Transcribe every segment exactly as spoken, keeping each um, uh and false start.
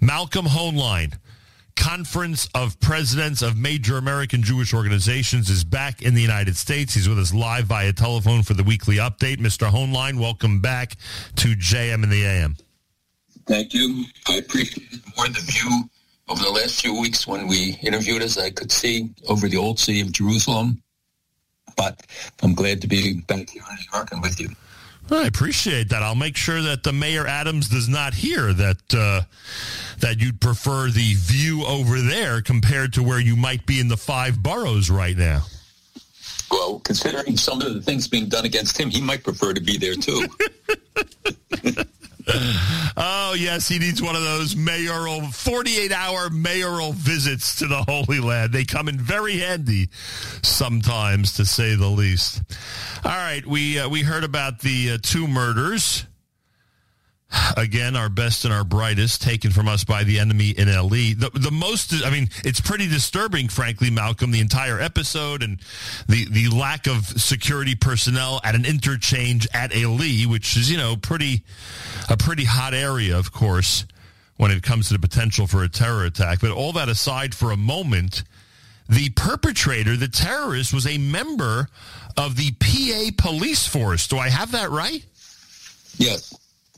Malcolm Hoenlein, Conference of Presidents of Major American Jewish Organizations, is back in the United States. He's with us live via telephone for the weekly update. Mister Hoenlein, welcome back to J M in the A M. Thank you. I appreciate it more the view over the last few weeks when we interviewed us. I could see over the old city of Jerusalem, but I'm glad to be back here in New York and with you. I appreciate that. I'll make sure that the Mayor Adams does not hear that uh, that you'd prefer the view over there compared to where you might be in the five boroughs right now. Well, considering some of the things being done against him, he might prefer to be there too. Oh, yes, he needs one of those mayoral, forty-eight hour mayoral visits to the Holy Land. They come in very handy sometimes, to say the least. All right, we uh, we heard about the uh, two murders. Again, our best and our brightest, taken from us by the enemy in L E. The, the most, I mean, it's pretty disturbing, frankly, Malcolm, the entire episode and the, the lack of security personnel at an interchange at L E, which is, you know, pretty a pretty hot area, of course, when it comes to the potential for a terror attack. But all that aside for a moment, the perpetrator, the terrorist, was a member of the P A police force. Do I have that right? Yes.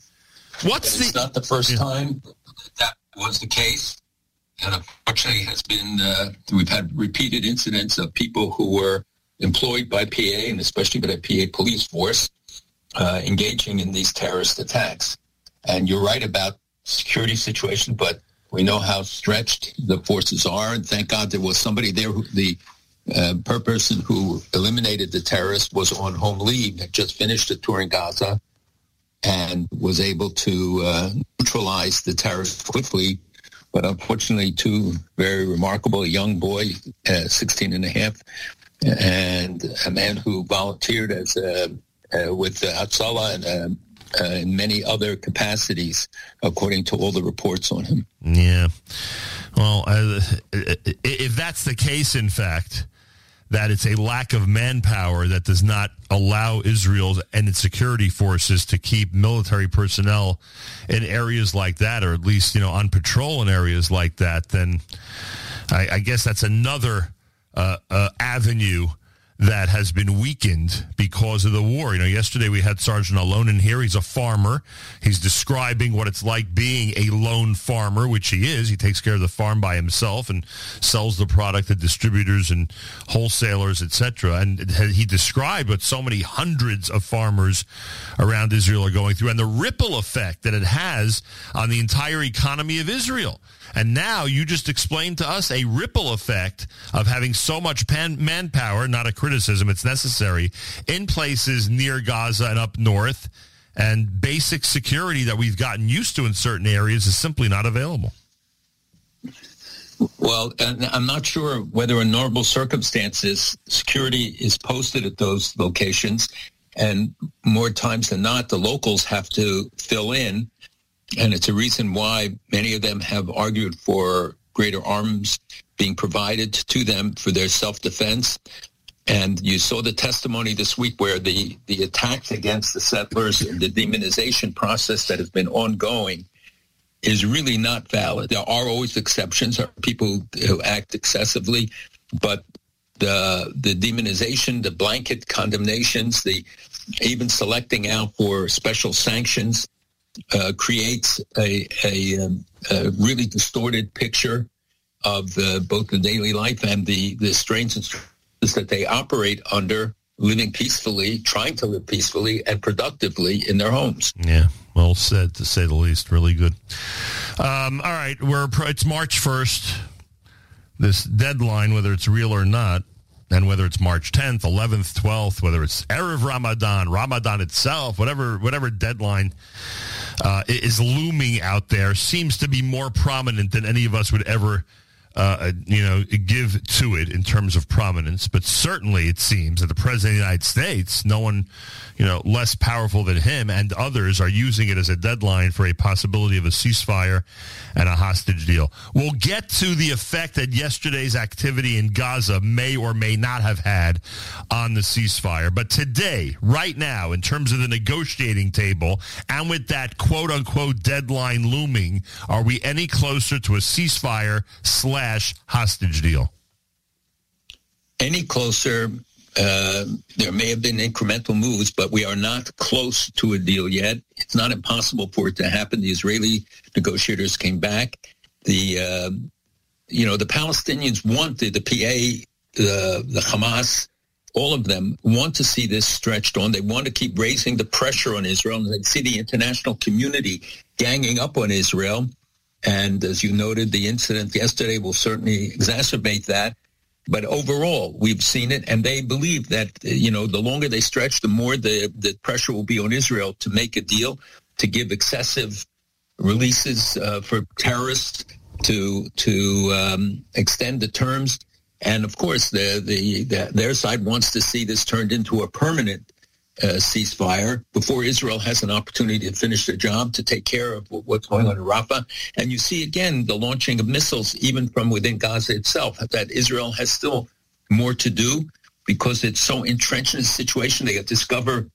What's it's the... not the first yeah. time that was the case. And unfortunately has been, uh, we've had repeated incidents of people who were employed by P A and especially by the P A police force uh, engaging in these terrorist attacks. And you're right about security situation, but we know how stretched the forces are. And thank God there was somebody there who the uh, per person who eliminated the terrorists was on home leave, had just finished a tour in Gaza, and was able to uh, neutralize the terrorists quickly. But unfortunately, two very remarkable, a young boy, uh, sixteen and a half, and a man who volunteered as a, uh, with uh, Hatzalah and uh, uh, in many other capacities, according to all the reports on him. Yeah. Well, uh, if that's the case, in fact, that it's a lack of manpower that does not allow Israel and its security forces to keep military personnel in areas like that, or at least, you know, on patrol in areas like that, then I, I guess that's another uh, uh, avenue that has been weakened because of the war. You know, yesterday we had Sergeant Alonin here. He's a farmer. He's describing what it's like being a lone farmer, which he is. He takes care of the farm by himself and sells the product to distributors and wholesalers, et cetera. And he described what so many hundreds of farmers around Israel are going through and the ripple effect that it has on the entire economy of Israel. And now you just explained to us a ripple effect of having so much pan- manpower, not a criticism, it's necessary, in places near Gaza and up north, and basic security that we've gotten used to in certain areas is simply not available. Well, and I'm not sure whether in normal circumstances security is posted at those locations, and more times than not, the locals have to fill in. And it's a reason why many of them have argued for greater arms being provided to them for their self-defense. And you saw the testimony this week where the, the attacks against the settlers and the demonization process that has been ongoing is really not valid. There are always exceptions, there are people who act excessively, but the the demonization, the blanket condemnations, the even selecting out for special sanctions, Uh, creates a, a, um, a really distorted picture of uh, both the daily life and the, the strains and stresses that they operate under, living peacefully, trying to live peacefully and productively in their homes. Yeah, well said, to say the least. Really good. Um, all right, we're it's March first. This deadline, whether it's real or not, and whether it's March tenth, eleventh, twelfth, whether it's Erev Ramadan, Ramadan itself, whatever whatever deadline uh, is looming out there, seems to be more prominent than any of us would ever uh, you know, give to it in terms of prominence. But certainly it seems that the President of the United States, no one, you know, less powerful than him and others are using it as a deadline for a possibility of a ceasefire and a hostage deal. We'll get to the effect that yesterday's activity in Gaza may or may not have had on the ceasefire. But today, right now, in terms of the negotiating table and with that quote-unquote deadline looming, are we any closer to a ceasefire slash hostage deal? Any closer? Uh, there may have been incremental moves, but we are not close to a deal yet. It's not impossible for it to happen. The Israeli negotiators came back. The, uh, you know, the Palestinians wanted, the P A, the, the Hamas, all of them want to see this stretched on. They want to keep raising the pressure on Israel, and they see the international community ganging up on Israel. And as you noted, the incident yesterday will certainly exacerbate that. But overall, we've seen it, and they believe that, you know, the longer they stretch, the more the, the pressure will be on Israel to make a deal, to give excessive releases uh, for terrorists, to to um, extend the terms. And, of course, the, the, the their side wants to see this turned into a permanent uh, ceasefire before Israel has an opportunity to finish the job, to take care of what's going on in Rafah. And you see, again, the launching of missiles, even from within Gaza itself, that Israel has still more to do because it's so entrenched in the situation. They discover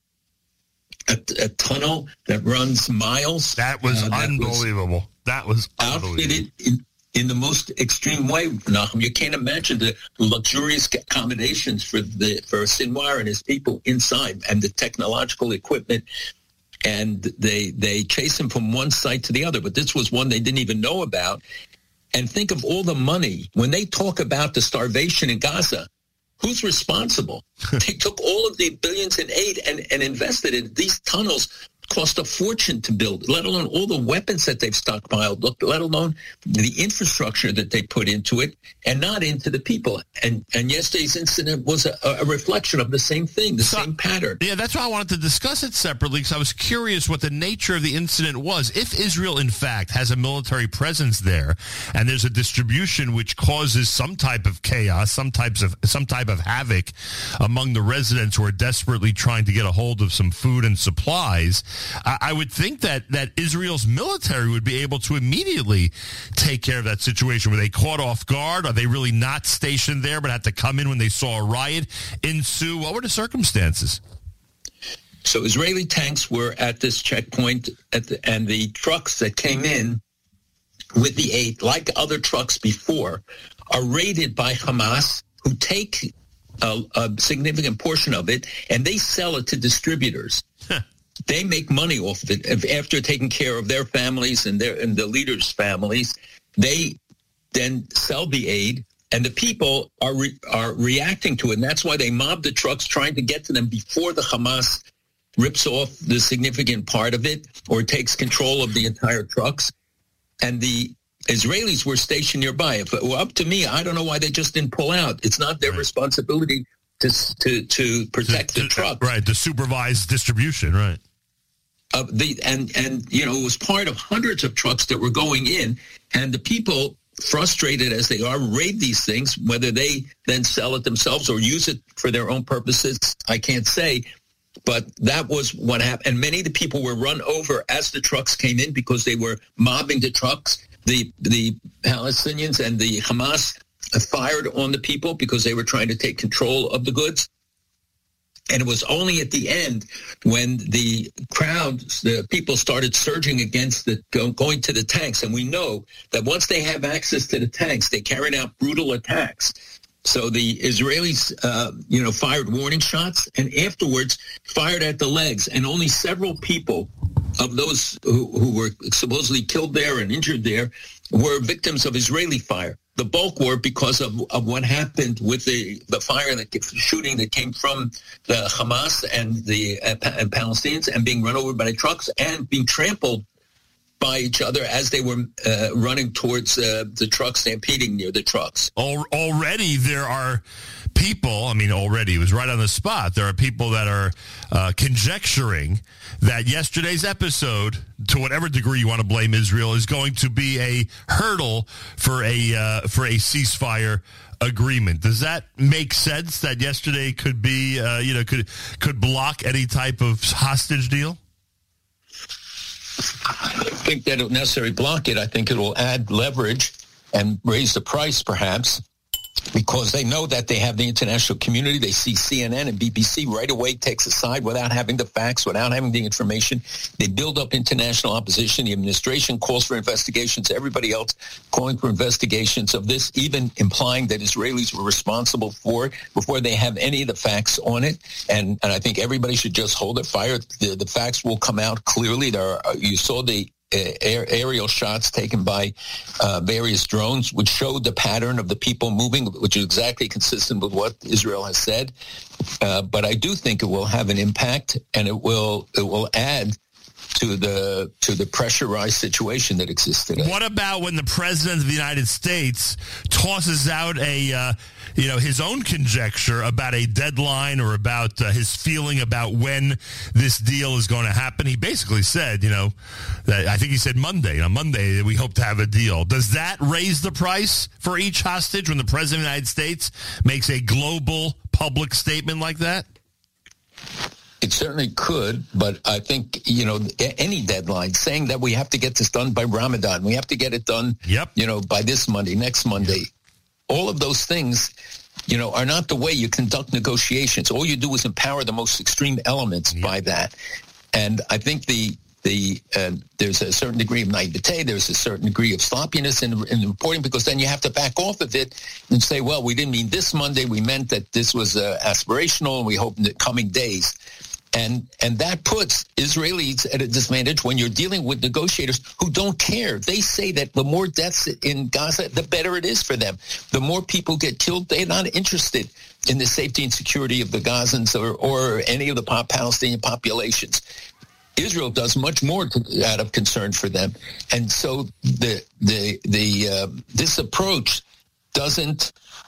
a, a tunnel that runs miles. That was uh, that unbelievable. Was that was unbelievable. In, in the most extreme way, Nachum. You can't imagine the luxurious accommodations for the for Sinwar and his people inside, and the technological equipment. And they they chase him from one site to the other. But this was one they didn't even know about. And think of all the money. When they talk about the starvation in Gaza, who's responsible? They took all of the billions in aid and, and invested in these tunnels. Cost a fortune to build, let alone all the weapons that they've stockpiled, let alone the infrastructure that they put into it, and not into the people. And and yesterday's incident was a, a reflection of the same thing, the so, same pattern. Yeah, that's why I wanted to discuss it separately, because I was curious what the nature of the incident was. If Israel, in fact, has a military presence there, and there's a distribution which causes some type of chaos, some types of some type of havoc among the residents who are desperately trying to get a hold of some food and supplies, I would think that, that Israel's military would be able to immediately take care of that situation. Were they caught off guard? Are they really not stationed there but had to come in when they saw a riot ensue? What were the circumstances? So Israeli tanks were at this checkpoint, at the, and the trucks that came in with the aid, like other trucks before, are raided by Hamas, who take a, a significant portion of it, and they sell it to distributors. They make money off of it after taking care of their families and their and the leaders' families. They then sell the aid, and the people are re, are reacting to it. And that's why they mob the trucks, trying to get to them before the Hamas rips off the significant part of it or takes control of the entire trucks. And the Israelis were stationed nearby. If it were up to me, I don't know why they just didn't pull out. It's not their right. responsibility to to to protect to, the to, truck, right? To supervise distribution, right? Uh, the and and you know, it was part of hundreds of trucks that were going in, and the people, frustrated as they are, raid these things. Whether they then sell it themselves or use it for their own purposes, I can't say. But that was what happened, and many of the people were run over as the trucks came in because they were mobbing the trucks. The the Palestinians and the Hamas fired on the people because they were trying to take control of the goods. And it was only at the end when the crowds, the people started surging against the going to the tanks. And we know that once they have access to the tanks, they carried out brutal attacks. So the Israelis, uh, you know, fired warning shots and afterwards fired at the legs. And only several people of those who, who were supposedly killed there and injured there were victims of Israeli fire. The bulk were because of, of what happened with the, the fire and the shooting that came from the Hamas and the uh, and Palestinians, and being run over by the trucks and being trampled by each other as they were uh, running towards uh, the trucks, stampeding near the trucks. Already there are people, I mean, already, it was right on the spot, there are people that are uh, conjecturing that yesterday's episode, to whatever degree you want to blame Israel, is going to be a hurdle for a uh, for a ceasefire agreement. Does that make sense that yesterday could be, uh, you know, could could block any type of hostage deal? I think that it won't necessarily block it. I think it will add leverage and raise the price, perhaps, because they know that they have the international community. They see C N N and B B C right away takes a side without having the facts, without having the information. They build up international opposition. The administration calls for investigations. Everybody else calling for investigations of this, even implying that Israelis were responsible for it before they have any of the facts on it. And and I think everybody should just hold their fire. The, the facts will come out clearly. There are, you saw the Air, aerial shots taken by uh, various drones, which showed the pattern of the people moving, which is exactly consistent with what Israel has said. Uh, but I do think it will have an impact, and it will it will add to the to the pressurized situation that exists today. What about when the president of the United States tosses out a uh, you know his own conjecture about a deadline or about uh, his feeling about when this deal is going to happen? He basically said, you know, that I think he said Monday. On Monday, we hope to have a deal. Does that raise the price for each hostage when the president of the United States makes a global public statement like that? It certainly could, but I think, you know, any deadline saying that we have to get this done by Ramadan, we have to get it done, yep. you know, by this Monday, next Monday. Yep. All of those things, you know, are not the way you conduct negotiations. All you do is empower the most extreme elements yep. by that. And I think the the uh, there's a certain degree of naivete, there's a certain degree of sloppiness in, in the reporting, because then you have to back off of it and say, well, we didn't mean this Monday, we meant that this was uh, aspirational, and we hope in the coming days. And and that puts Israelis at a disadvantage when you're dealing with negotiators who don't care. They say that the more deaths in Gaza, the better it is for them. The more people get killed, they're not interested in the safety and security of the Gazans or, or any of the Palestinian populations. Israel does much more to, out of concern for them. And so the the the uh, this approach doesn't...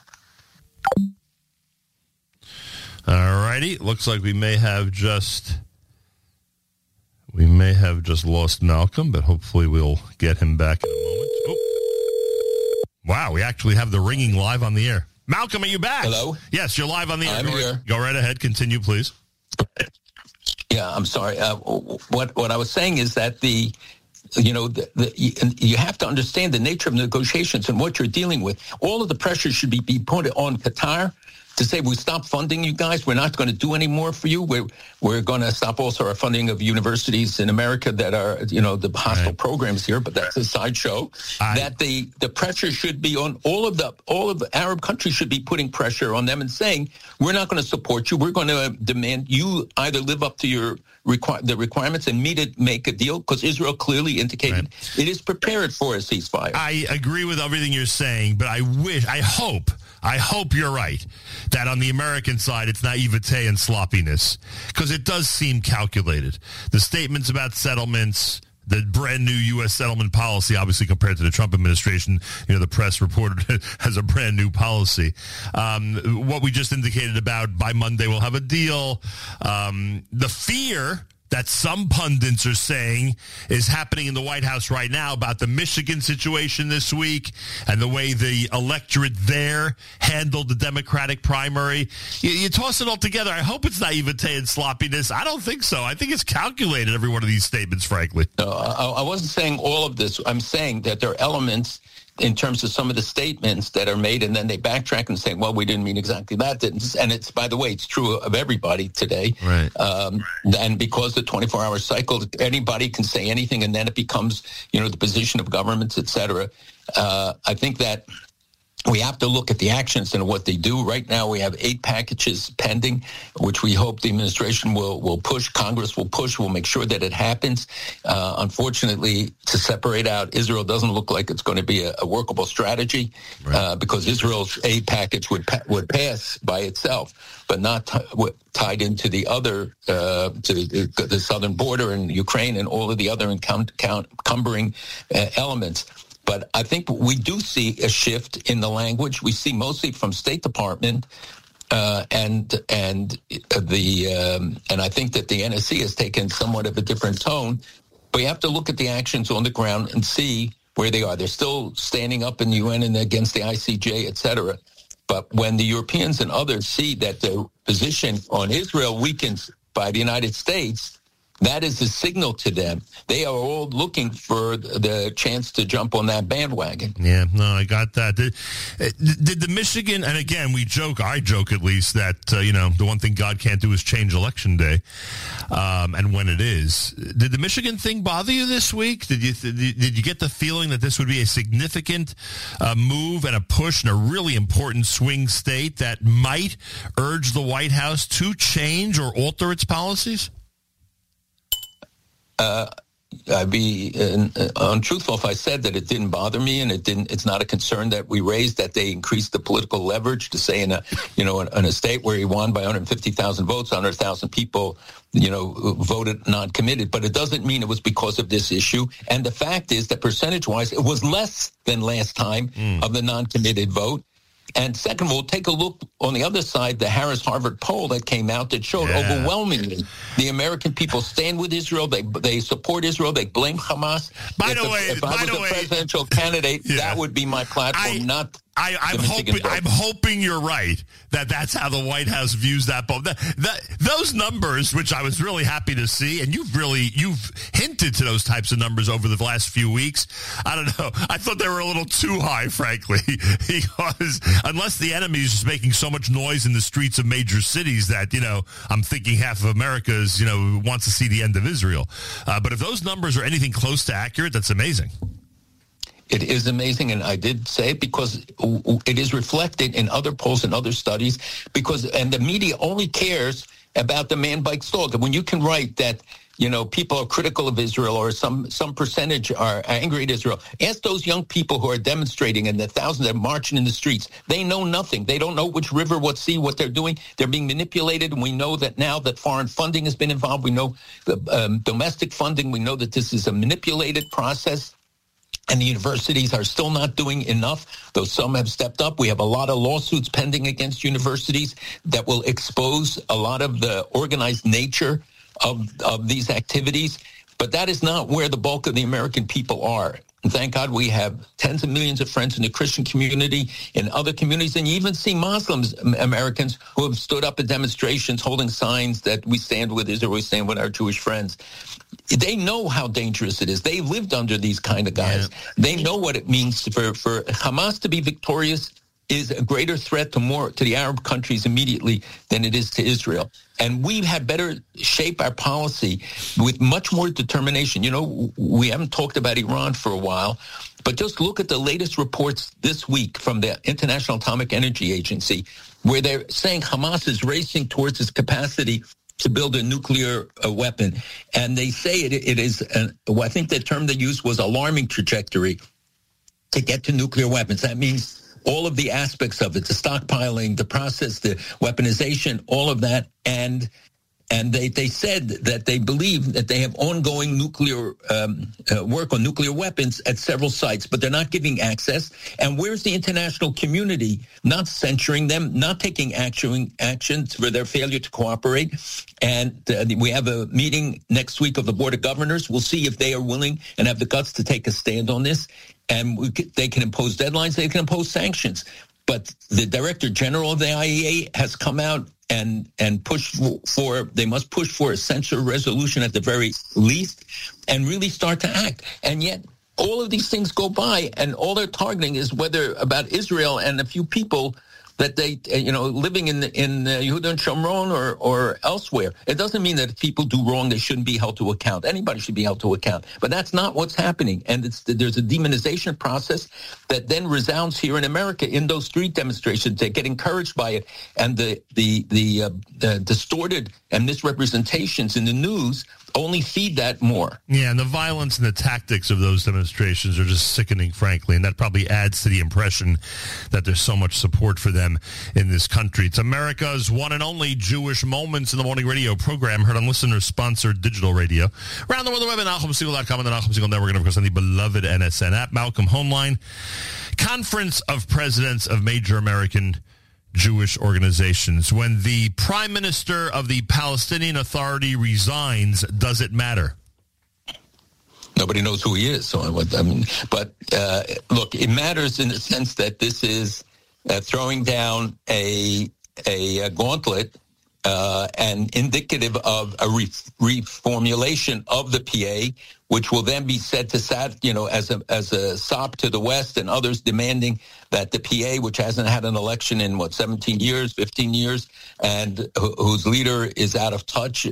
All righty. Looks like we may have just we may have just lost Malcolm, but hopefully we'll get him back in a moment. Oh. Wow, we actually have the ringing live on the air. Malcolm, are you back? Hello? Yes, you're live on the air. I'm go here. Right, go right ahead. Continue, please. Yeah, I'm sorry. Uh, what what I was saying is that the you know, the, the, you, you have to understand the nature of negotiations and what you're dealing with. All of the pressure should be, be put on Qatar to say, we stop funding you guys. We're not going to do any more for you. We're, we're going to stop also our funding of universities in America that are, you know, the hostile right. programs here, but that's a sideshow. I, that the, the pressure should be on all of the, all of the Arab countries should be putting pressure on them and saying, we're not going to support you. We're going to demand you either live up to your require the requirements and meet it, make a deal, because Israel clearly indicated right. it is prepared for a ceasefire. I agree with everything you're saying, but I wish, I hope, I hope you're right, that on the American side, it's naivete and sloppiness, because it does seem calculated. The statements about settlements, the brand new U S settlement policy, obviously compared to the Trump administration, you know, the press reported as a brand new policy. Um, what we just indicated about by Monday we'll have a deal. Um, the fear that some pundits are saying is happening in the White House right now about the Michigan situation this week and the way the electorate there handled the Democratic primary. You, you toss it all together. I hope it's naivete and sloppiness. I don't think so. I think it's calculated, every one of these statements, frankly. No, I, I wasn't saying all of this. I'm saying that there are elements in terms of some of the statements that are made, and then they backtrack and say, well, we didn't mean exactly that. And it's, by the way, it's true of everybody today. Right. Um, and because the twenty-four hour cycle, anybody can say anything, and then it becomes, you know, the position of governments, et cetera. Uh, I think that we have to look at the actions and what they do. Right now, we have eight packages pending, which we hope the administration will, will push, Congress will push, will make sure that it happens. Uh, unfortunately, to separate out Israel doesn't look like it's going to be a, a workable strategy, right. uh, because Israel's aid package would pa- would pass by itself, but not t- w- tied into the other, uh, to the, the southern border and Ukraine and all of the other encum- encumbering uh, elements. But I think we do see a shift in the language. We see mostly from State Department, uh, and and the um, and I think that the N S C has taken somewhat of a different tone. But you have to look at the actions on the ground and see where they are. They're still standing up in the U N and against the I C J, et cetera. But when the Europeans and others see that their position on Israel weakens by the United States, that is a signal to them. They are all looking for the chance to jump on that bandwagon. Yeah, no, I got that. Did, did the Michigan, and again, we joke, I joke at least, that, uh, you know, the one thing God can't do is change Election Day, um, and when it is. Did the Michigan thing bother you this week? Did you did you get the feeling that this would be a significant uh, move and a push in a really important swing state that might urge the White House to change or alter its policies? Uh, I'd be uh, untruthful if I said that it didn't bother me, and it didn't. It's not a concern that we raised that they increased the political leverage to say in a, you know, in, in a state where he won by one hundred fifty thousand votes, one hundred thousand people, you know, voted non-committed. But it doesn't mean it was because of this issue. And the fact is that percentage-wise, it was less than last time mm. of the non-committed vote. And second of all, take a look on the other side, the Harris-Harvard poll that came out that showed yeah. overwhelmingly the American people stand with Israel. They they support Israel. They blame Hamas. By if the the, way, if I by was the a way, presidential candidate, yeah. that would be my platform, I, not I, I'm hoping. I'm hoping you're right that that's how the White House views that poll. That, that, those numbers, which I was really happy to see, and you've really you've hinted to those types of numbers over the last few weeks. I don't know. I thought they were a little too high, frankly, because unless the enemy is just making so much noise in the streets of major cities that, you know, I'm thinking half of America is, you know, wants to see the end of Israel. Uh, but if those numbers are anything close to accurate, that's amazing. It is amazing, and I did say it because it is reflected in other polls and other studies, because and the media only cares about the man bites dog. And when you can write that, you know, people are critical of Israel or some some percentage are angry at Israel, ask those young people who are demonstrating and the thousands that are marching in the streets. They know nothing. They don't know which river, what sea, what they're doing. They're being manipulated, and we know that now that foreign funding has been involved. We know the um, domestic funding. We know that this is a manipulated process. And the universities are still not doing enough, though some have stepped up. We have a lot of lawsuits pending against universities that will expose a lot of the organized nature of, of these activities. But that is not where the bulk of the American people are. And thank God we have tens of millions of friends in the Christian community, in other communities, and you even see Muslims, Americans, who have stood up at demonstrations holding signs that we stand with Israel, we stand with our Jewish friends. They know how dangerous it is. They lived under these kind of guys. Yeah. They know what it means for, for Hamas to be victorious is a greater threat to more to the Arab countries immediately than it is to Israel. And we had better shape our policy with much more determination. You know, we haven't talked about Iran for a while, but just look at the latest reports this week from the International Atomic Energy Agency, where they're saying Hamas is racing towards its capacity to build a nuclear uh, weapon. And they say it, it is, an, well, I think the term they used was alarming trajectory to get to nuclear weapons. That means all of the aspects of it, the stockpiling, the process, the weaponization, all of that. And and they, they said that they believe that they have ongoing nuclear um, uh, work on nuclear weapons at several sites, but they're not giving access. And where's the international community not censuring them, not taking action, actions for their failure to cooperate? And uh, we have a meeting next week of the Board of Governors. We'll see if they are willing and have the guts to take a stand on this. And we could, they can impose deadlines, they can impose sanctions. But the Director General of the I A E A has come out and and pushed for, they must push for a censure resolution at the very least and really start to act. And yet all of these things go by, and all they're targeting is whether about Israel and a few people that they, you know, living in in Yehuda and Shomron or, or elsewhere. It doesn't mean that if people do wrong, they shouldn't be held to account. Anybody should be held to account. But that's not what's happening. And it's, there's a demonization process that then resounds here in America in those street demonstrations. They get encouraged by it. And the, the, the, uh, the distorted and misrepresentations in the news only feed that more. Yeah, and the violence and the tactics of those demonstrations are just sickening, frankly, and that probably adds to the impression that there's so much support for them in this country. It's America's one and only Jewish Moments in the Morning radio program, heard on listener-sponsored digital radio. Around the world, the web at Nachum Segal dot com and the Nachum Segal Network, and of course on the beloved N S N app. Malcolm Hoenlein, Conference of Presidents of Major American Jewish Organizations. When the Prime Minister of the Palestinian Authority resigns, does it matter? Nobody knows who he is. So I mean, but uh, look, it matters in the sense that this is uh, throwing down a a, a gauntlet uh, and indicative of a re- reformulation of the P A, which will then be said to sat, you know, as a as a sop to the West and others demanding that the P A, which hasn't had an election in what seventeen years, fifteen years, and wh- whose leader is out of touch, uh,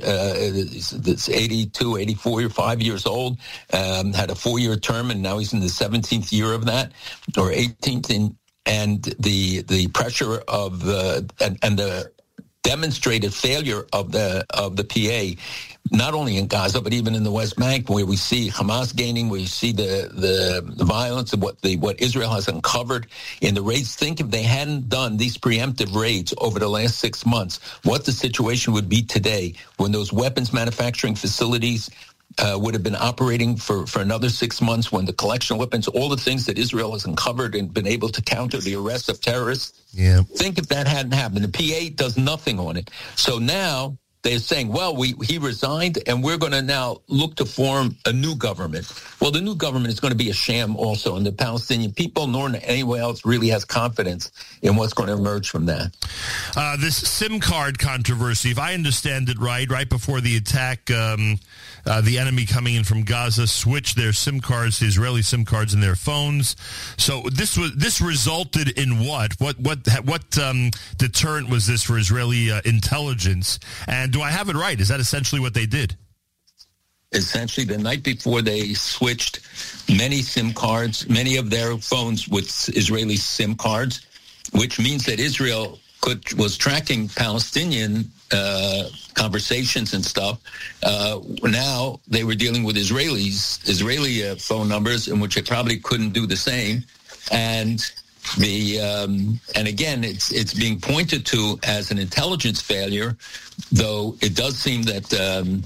it's eighty-two, eighty-four, five years old, um, had a four-year term, and now he's in the seventeenth year of that, or eighteenth, in, and the the pressure of the and, and the demonstrated failure of the of the P A, not only in Gaza but even in the West Bank, where we see Hamas gaining, where you see the the, the violence of what the what Israel has uncovered in the raids. Think if they hadn't done these preemptive raids over the last six months, what the situation would be today when those weapons manufacturing facilities Uh, would have been operating for, for another six months, when the collection of weapons, all the things that Israel has uncovered and been able to counter, the arrest of terrorists. Yeah. Think if that hadn't happened. The P A does nothing on it. So now they're saying, well, we he resigned, and we're going to now look to form a new government. Well, the new government is going to be a sham also, and the Palestinian people, nor anyone else, really has confidence in what's going to emerge from that. Uh, this SIM card controversy, if I understand it right, right before the attack, um, uh, the enemy coming in from Gaza switched their SIM cards to Israeli SIM cards in their phones. So this was this resulted in what? What what what um, deterrent was this for Israeli uh, intelligence? And do I have it right? Is that essentially what they did? Essentially, the night before, they switched many SIM cards, many of their phones with Israeli SIM cards, which means that Israel could, was tracking Palestinian uh, conversations and stuff. Uh, now they were dealing with Israelis, Israeli uh, phone numbers, in which they probably couldn't do the same. And the um, and again, it's it's being pointed to as an intelligence failure, though it does seem that um,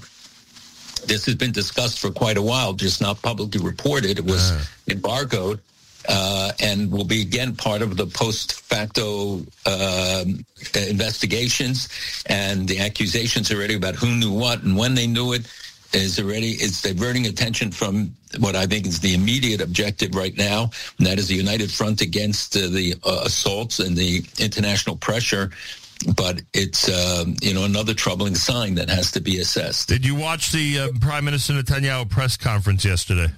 this has been discussed for quite a while, just not publicly reported. It was uh. embargoed, uh, and will be again part of the post facto uh, investigations, and the accusations already about who knew what and when they knew it is already is diverting attention from what I think is the immediate objective right now, and that is the united front against uh, the uh, assaults and the international pressure. But it's, uh, you know, another troubling sign that has to be assessed. Did you watch the uh, Prime Minister Netanyahu press conference yesterday?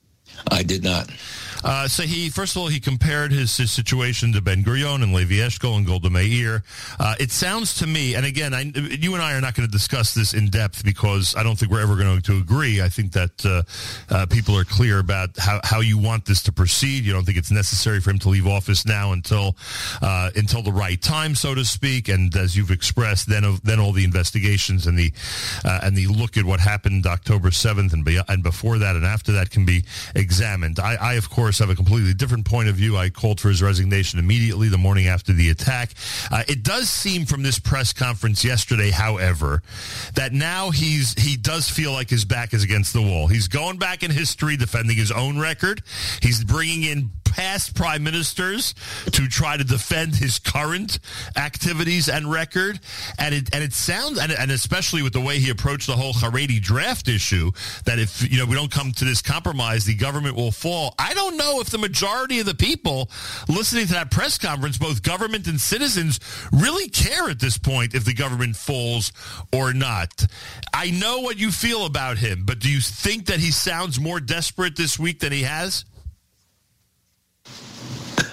I did not. Uh, so he, first of all, he compared his, his situation to Ben-Gurion and Levi Eshkol and Golda Meir. Uh, it sounds to me, and again, I, you and I are not going to discuss this in depth because I don't think we're ever going to agree. I think that uh, uh, people are clear about how, how you want this to proceed. You don't think it's necessary for him to leave office now until uh, until the right time, so to speak. And as you've expressed, then then all the investigations and the uh, and the look at what happened October seventh and, be, and before that and after that can be examined. I, I of course, have a completely different point of view. I called for his resignation immediately the morning after the attack. Uh, it does seem from this press conference yesterday, however, that now he's he does feel like his back is against the wall. He's going back in history, defending his own record. He's bringing in past prime ministers to try to defend his current activities and record. And it and it sounds, and, and especially with the way he approached the whole Haredi draft issue, that if, you know, we don't come to this compromise, the government will fall. I don't know if the majority of the people listening to that press conference, both government and citizens, really care at this point if the government falls or not. I know what you feel about him, but do you think that he sounds more desperate this week than he has?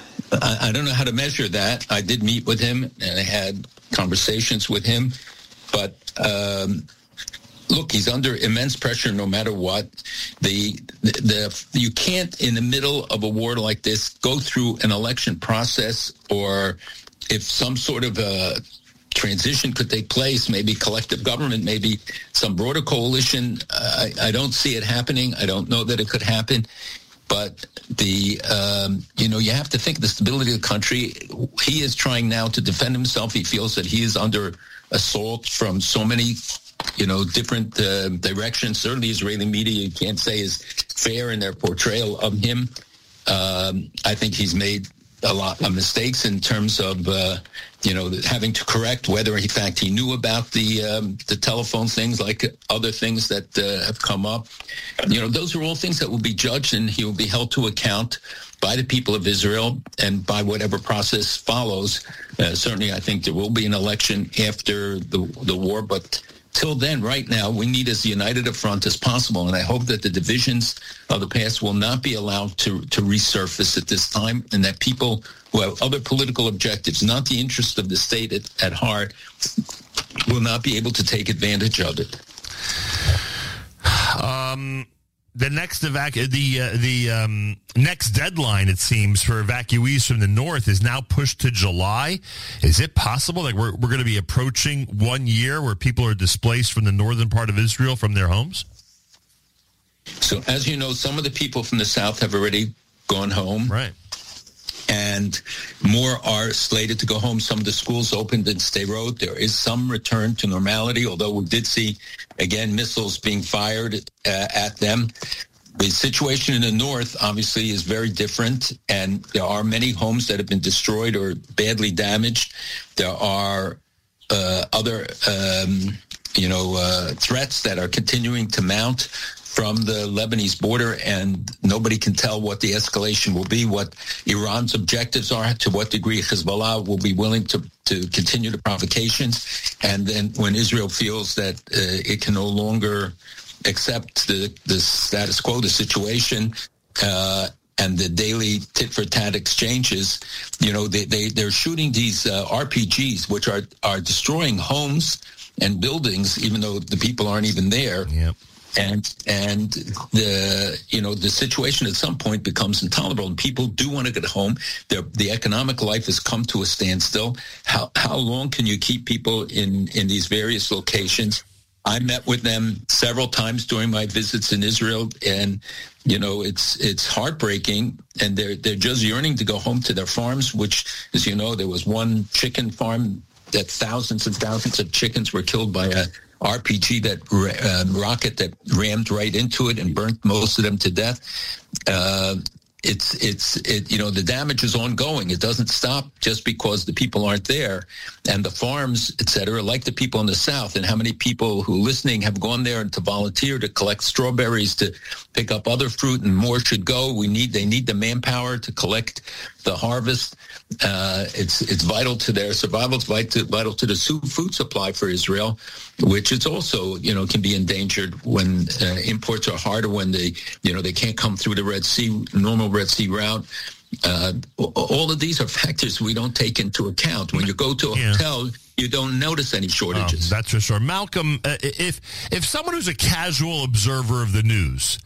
I, I don't know how to measure that. I did meet with him, and I had conversations with him. But um, look, he's under immense pressure no matter what. The, the the you can't, in the middle of a war like this, go through an election process, or if some sort of a transition could take place, maybe collective government, maybe some broader coalition. Uh, I, I don't see it happening. I don't know that it could happen. But the um, you know, you have to think of the stability of the country. He is trying now to defend himself. He feels that he is under assault from so many, you know, different uh, directions. Certainly, Israeli media, you can't say is fair in their portrayal of him. Um, I think he's made a lot of mistakes in terms of, uh, you know, having to correct whether, in fact, he knew about the um, the telephone things, like other things that uh, have come up. You know, those are all things that will be judged, and he will be held to account by the people of Israel and by whatever process follows. Uh, certainly, I think there will be an election after the the war, but till then, right now, we need as united a front as possible, and I hope that the divisions of the past will not be allowed to, to resurface at this time, and that people who have other political objectives, not the interest of the state at, at heart, will not be able to take advantage of it. Um, the next evac- the uh, the um, next deadline, it seems, for evacuees from the north is now pushed to July. Is it possible that we're we're going to be approaching one year where people are displaced from the northern part of Israel from their homes? So, as you know, some of the people from the south have already gone home. Right. And more are slated to go home. Some of the schools opened in Sderot. There is some return to normality, although we did see, again, missiles being fired uh, at them. The situation in the north, obviously, is very different, and there are many homes that have been destroyed or badly damaged. There are uh, other, um, you know, uh, threats that are continuing to mount from the Lebanese border, and nobody can tell what the escalation will be, what Iran's objectives are, to what degree Hezbollah will be willing to, to continue the provocations. And then when Israel feels that uh, it can no longer accept the, the status quo, the situation, uh, and the daily tit-for-tat exchanges, you know, they, they, they're shooting these uh, R P Gs, which are, are destroying homes and buildings, even though the people aren't even there. Yep. And and the you know the situation at some point becomes intolerable, and people do want to get home. Their, the economic life has come to a standstill. How how long can you keep people in, in these various locations? I met with them several times during my visits in Israel, and you know it's it's heartbreaking, and they're they're just yearning to go home to their farms. Which, as you know, there was one chicken farm that thousands and thousands of chickens were killed by a R P G, that uh, rocket that rammed right into it and burnt most of them to death. Uh, it's it's it you know the damage is ongoing. It doesn't stop just because the people aren't there, and the farms, et cetera, like the people in the south. And how many people who listening have gone there to volunteer to collect strawberries, to pick up other fruit, and more should go. We need they need the manpower to collect the harvest. Uh, it's it's vital to their survival. It's vital, vital to the food supply for Israel, which is also, you know, can be endangered when uh, imports are harder, when they, you know, they can't come through the Red Sea, normal Red Sea route. Uh, all of these are factors we don't take into account. When you go to a yeah. hotel, you don't notice any shortages. Oh, that's for sure. Malcolm, uh, if if someone who's a casual observer of the news,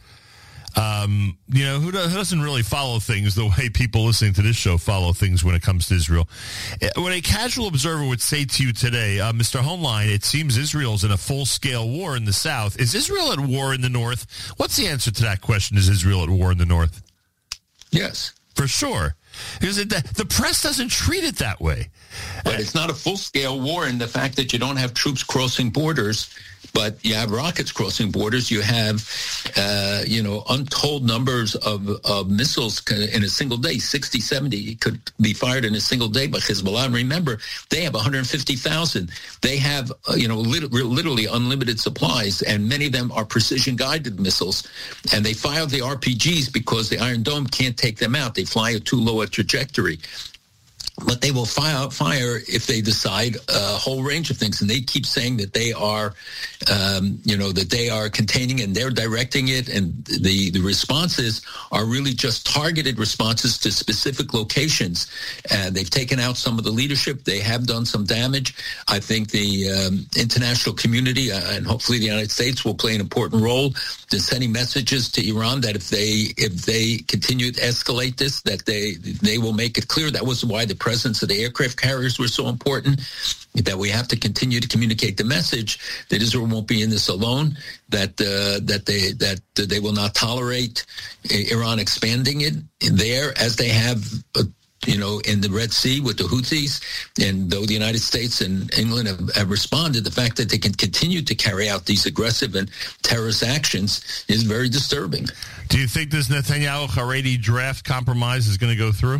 Um, you know, who, do, who doesn't really follow things the way people listening to this show follow things when it comes to Israel. What a casual observer would say to you today, uh, Mister Hoenlein, it seems Israel's in a full-scale war in the south. Is Israel at war in the north? What's the answer to that question? Is Israel at war in the north? Yes. For sure. Because it, the press doesn't treat it that way. But it's not a full-scale war in the fact that you don't have troops crossing borders, but you have rockets crossing borders. You have, uh, you know, untold numbers of, of missiles in a single day. sixty, seventy could be fired in a single day by Hezbollah. Remember, they have one hundred fifty thousand. They have, uh, you know, lit- literally unlimited supplies, and many of them are precision-guided missiles. And they fire the R P Gs because the Iron Dome can't take them out. They fly at too low a trajectory. but they will fire, fire if they decide a whole range of things. And they keep saying that they are, um, you know, that they are containing and they're directing it. And the, the responses are really just targeted responses to specific locations. And they've taken out some of the leadership. They have done some damage. I think the um, international community uh, and hopefully the United States will play an important role in sending messages to Iran that if they if they continue to escalate this, that they they will make it clear. That was why the presence of the aircraft carriers were so important, that we have to continue to communicate the message that Israel won't be in this alone, that uh, that they that they will not tolerate Iran expanding it there as they have uh, you know, in the Red Sea with the Houthis. And though the United States and England have, have responded, the fact that they can continue to carry out these aggressive and terrorist actions is very disturbing. Do you think this Netanyahu-Haredi draft compromise is going to go through?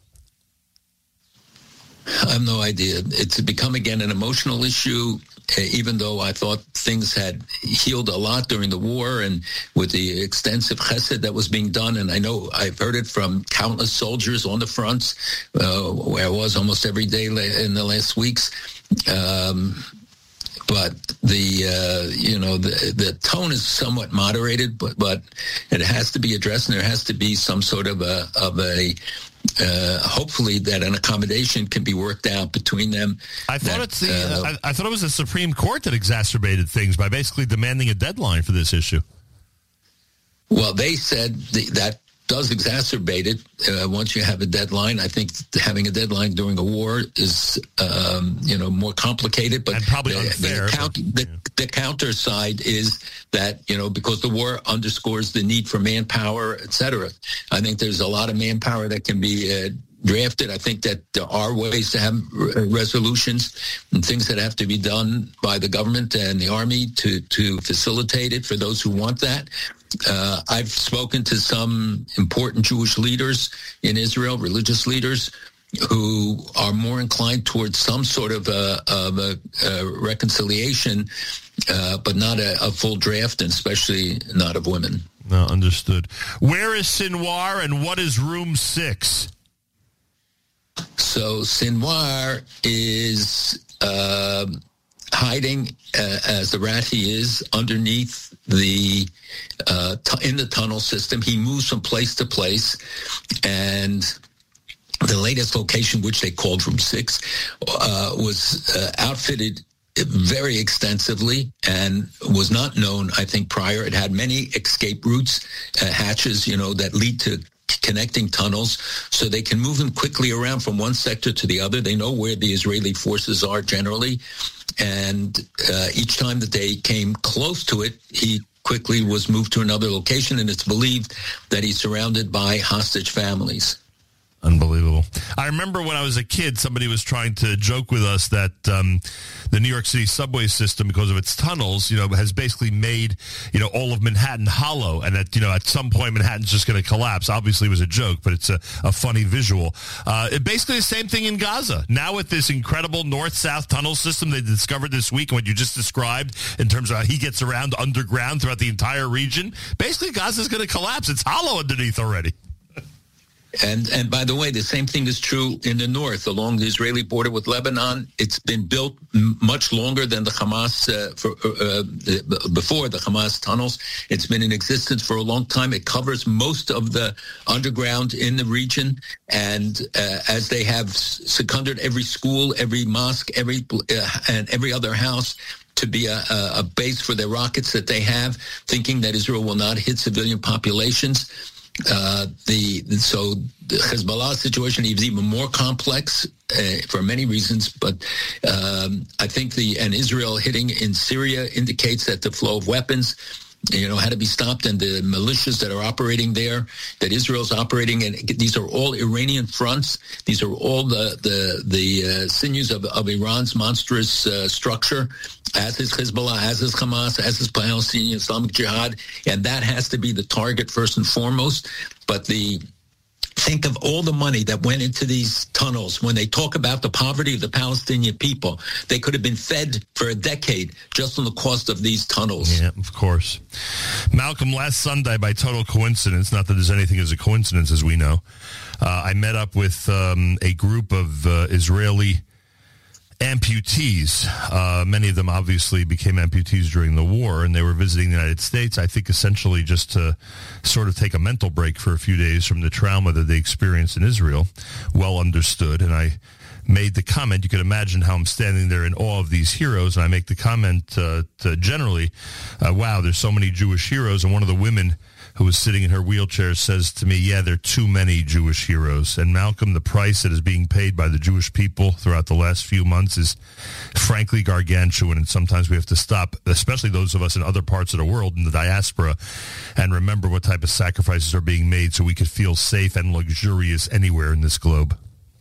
I have no idea. It's become, again, an emotional issue, even though I thought things had healed a lot during the war and with the extensive chesed that was being done. And I know I've heard it from countless soldiers on the fronts, uh, where I was almost every day in the last weeks. Um, but the, uh, you know, the, the tone is somewhat moderated, but, but it has to be addressed, and there has to be some sort of a, of a, Uh, hopefully that an accommodation can be worked out between them. I thought that, it's the. Uh, I, I thought it was the Supreme Court that exacerbated things by basically demanding a deadline for this issue. Well, they said the, that does exacerbate it. Uh, once you have a deadline, I think having a deadline during a war is, um, you know, more complicated. But and probably the, unfair. The, count, but, the, yeah. the counter side is that, you know, because the war underscores the need for manpower, et cetera. I think there's a lot of manpower that can be uh, drafted. I think that there are ways to have r- resolutions and things that have to be done by the government and the army to, to facilitate it for those who want that. Uh, I've spoken to some important Jewish leaders in Israel, religious leaders, who are more inclined towards some sort of a, of a, a reconciliation, uh, but not a, a full draft, and especially not of women. No, understood. Where is Sinwar and what is Room six? So Sinwar is uh, hiding, uh, as the rat he is, underneath the uh, t- in the tunnel system. He moves from place to place, and the latest location, which they called Room Six, uh, was uh, outfitted very extensively and was not known, I think, prior. It had many escape routes, uh, hatches, you know, that lead to connecting tunnels, so they can move them quickly around from one sector to the other. They know where the Israeli forces are generally, and uh, each time that they came close to it, he quickly was moved to another location, and it's believed that he's surrounded by hostage families. Unbelievable. I remember when I was a kid, somebody was trying to joke with us that um, the New York City subway system, because of its tunnels, you know, has basically made, you know, all of Manhattan hollow, and that, you know, at some point Manhattan's just going to collapse. Obviously it was a joke, but it's a, a funny visual. Uh, it basically the same thing in Gaza. Now with this incredible north-south tunnel system they discovered this week, and what you just described in terms of how he gets around underground throughout the entire region, basically Gaza's going to collapse. It's hollow underneath already. And and by the way, the same thing is true in the north, along the Israeli border with Lebanon. It's been built m- much longer than the Hamas, uh, for, uh, uh, before the Hamas tunnels. It's been in existence for a long time. It covers most of the underground in the region. And uh, as they have seconded every school, every mosque, every uh, and every other house to be a, a base for their rockets that they have, thinking that Israel will not hit civilian populations. Uh, the so the Hezbollah situation is even more complex uh, for many reasons, but um, I think the and Israel hitting in Syria indicates that the flow of weapons, you know, had to be stopped, and the militias that are operating there, that Israel's operating, and these are all Iranian fronts. These are all the the the uh, sinews of, of Iran's monstrous uh, structure, as is Hezbollah, as is Hamas, as is Palestinian Islamic Jihad, and that has to be the target first and foremost. But the think of all the money that went into these tunnels. When they talk about the poverty of the Palestinian people, they could have been fed for a decade just on the cost of these tunnels. Yeah, of course. Malcolm, last Sunday, by total coincidence, not that there's anything as a coincidence as we know, uh, I met up with um, a group of uh, Israeli amputees. Uh, many of them obviously became amputees during the war, and they were visiting the United States, I think essentially just to sort of take a mental break for a few days from the trauma that they experienced in Israel. Well understood. And I made the comment, you can imagine how I'm standing there in awe of these heroes, and I make the comment uh, to generally, uh, wow, there's so many Jewish heroes, and one of the women who was sitting in her wheelchair says to me, yeah, there are too many Jewish heroes. And Malcolm, the price that is being paid by the Jewish people throughout the last few months is frankly gargantuan. And sometimes we have to stop, especially those of us in other parts of the world in the diaspora, and remember what type of sacrifices are being made so we could feel safe and luxurious anywhere in this globe.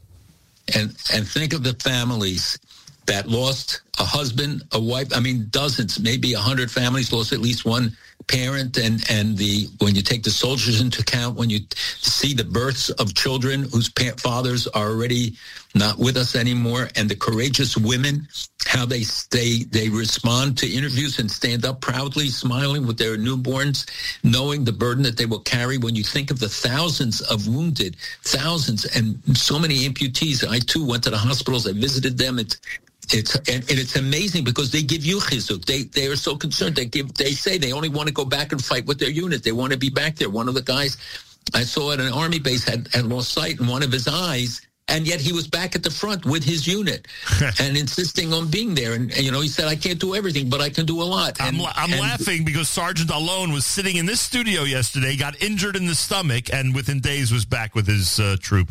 And and think of the families that lost a husband, a wife. I mean, dozens, maybe a hundred families lost at least one parent. And, and the when you take the soldiers into account, when you see the births of children whose pa- fathers are already not with us anymore, and the courageous women, how they they they respond to interviews and stand up proudly, smiling with their newborns, knowing the burden that they will carry. When you think of the thousands of wounded, thousands, and so many amputees. I too went to the hospitals. I visited them. It's It's and, and it's amazing because they give you chizuk. They they are so concerned. They give they say they only want to go back and fight with their unit. They want to be back there. One of the guys I saw at an army base had, had lost sight in one of his eyes, and yet he was back at the front with his unit and insisting on being there. And, and you know, he said, "I can't do everything, but I can do a lot." And, I'm, I'm and, laughing because Sergeant Alone was sitting in this studio yesterday, got injured in the stomach, and within days was back with his uh, troop.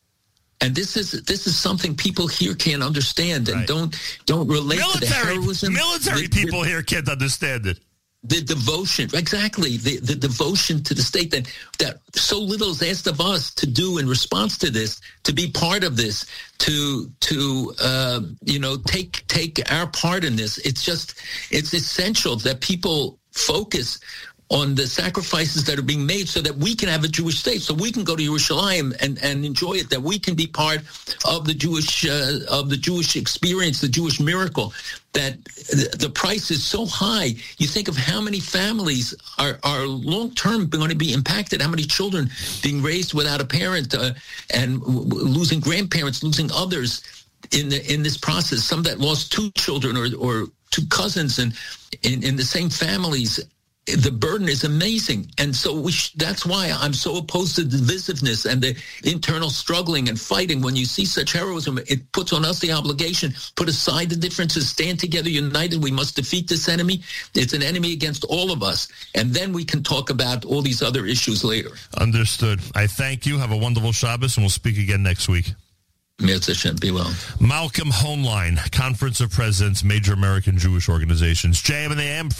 And this is this is something people here can't understand and right. don't don't relate military, to the heroism. Military the, people the, here can't understand it. The devotion, exactly, the, the devotion to the state that, that so little is asked of us to do in response to this, to be part of this, to to uh, you know take take our part in this. It's just it's essential that people focus on the sacrifices that are being made so that we can have a Jewish state, so we can go to Yerushalayim and, and enjoy it, that we can be part of the Jewish uh, of the Jewish experience, the Jewish miracle, that the price is so high. You think of how many families are, are long-term going to be impacted, how many children being raised without a parent uh, and w- losing grandparents, losing others in the in this process, some that lost two children or, or two cousins and in, in the same families. The burden is amazing. And so we sh- that's why I'm so opposed to divisiveness and the internal struggling and fighting. When you see such heroism, it puts on us the obligation, put aside the differences, stand together, united. We must defeat this enemy. It's an enemy against all of us. And then we can talk about all these other issues later. Understood. I thank you. Have a wonderful Shabbos, and we'll speak again next week. Mirza Hashem, be well. Malcolm Hoenlein, Conference of Presidents, Major American Jewish Organizations. J M and the A M.